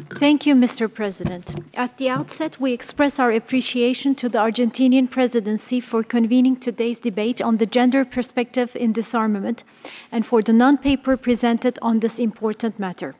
Thank you, Mr. President. At the outset, we express our appreciation to the Argentinian presidency for convening today's debate on the gender perspective in disarmament and for the non-paper presented on this important matter.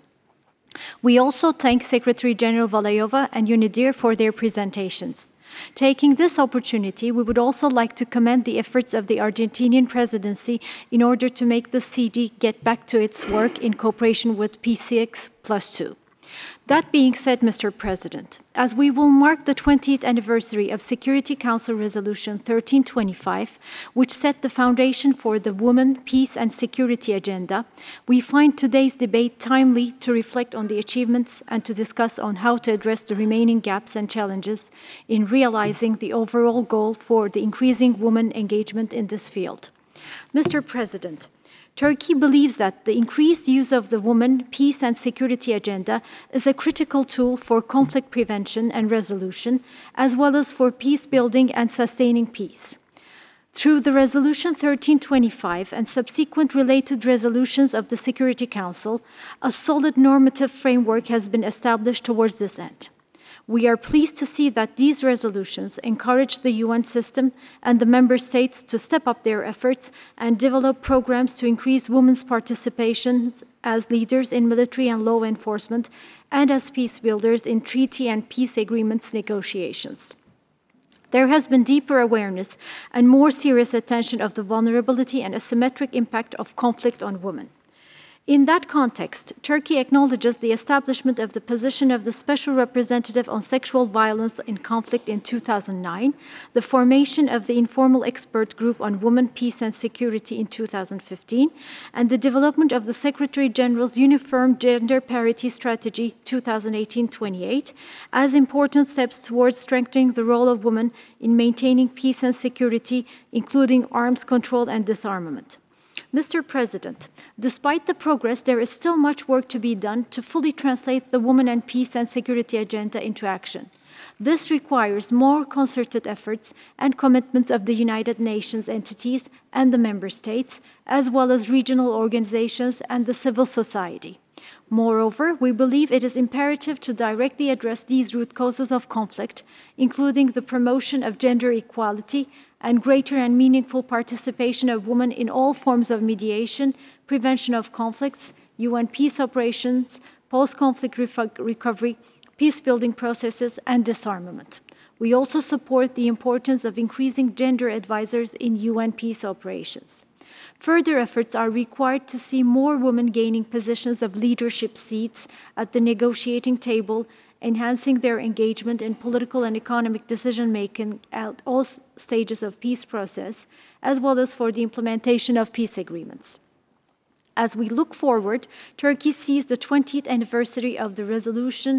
We also thank Secretary General Valayova and UNIDIR for their presentations. Taking this opportunity, we would also like to commend the efforts of the Argentinian presidency in order to make the CD get back to its work in cooperation with P6+2. That being said, Mr. President, as we will mark the 20th anniversary of Security Council Resolution 1325, which set the foundation for the Women, Peace and Security Agenda, we find today's debate timely to reflect on the achievements and to discuss on how to address the remaining gaps and challenges in realizing the overall goal for the increasing women engagement in this field. Mr. President, Turkey believes that the increased use of the Women, Peace and Security Agenda is a critical tool for conflict prevention and resolution, as well as for peace building and sustaining peace. Through the Resolution 1325 and subsequent related resolutions of the Security Council, a solid normative framework has been established towards this end. We are pleased to see that these resolutions encourage the UN system and the member states to step up their efforts and develop programs to increase women's participation as leaders in military and law enforcement and as peace builders in treaty and peace agreements negotiations. There has been deeper awareness and more serious attention of the vulnerability and asymmetric impact of conflict on women. In that context, Turkey acknowledges the establishment of the position of the Special Representative on Sexual Violence in Conflict in 2009, the formation of the Informal Expert Group on Women, Peace and Security in 2015, and the development of the Secretary General's Uniform Gender Parity Strategy 2018-28 as important steps towards strengthening the role of women in maintaining peace and security, including arms control and disarmament. Mr. President, despite the progress, there is still much work to be done to fully translate the Women and Peace and Security Agenda into action. This requires more concerted efforts and commitments of the United Nations entities and the member states, as well as regional organizations and the civil society. Moreover, we believe it is imperative to directly address these root causes of conflict, including the promotion of gender equality and greater and meaningful participation of women in all forms of mediation, prevention of conflicts, UN peace operations, post-conflict recovery, peace-building processes, and disarmament. We also support the importance of increasing gender advisors in UN peace operations. Further efforts are required to see more women gaining positions of leadership seats at the negotiating table, enhancing their engagement in political and economic decision-making at all stages of peace process, as well as for the implementation of peace agreements. As we look forward, Turkey sees the 20th anniversary of the Resolution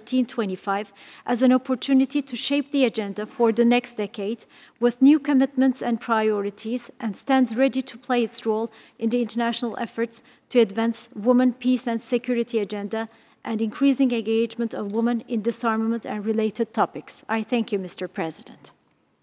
1325 as an opportunity to shape the agenda for the next decade with new commitments and priorities, and stands ready to play its role in the international efforts to advance women, peace and security agenda and increasing engagement of women in disarmament and related topics. I thank you, Mr. President.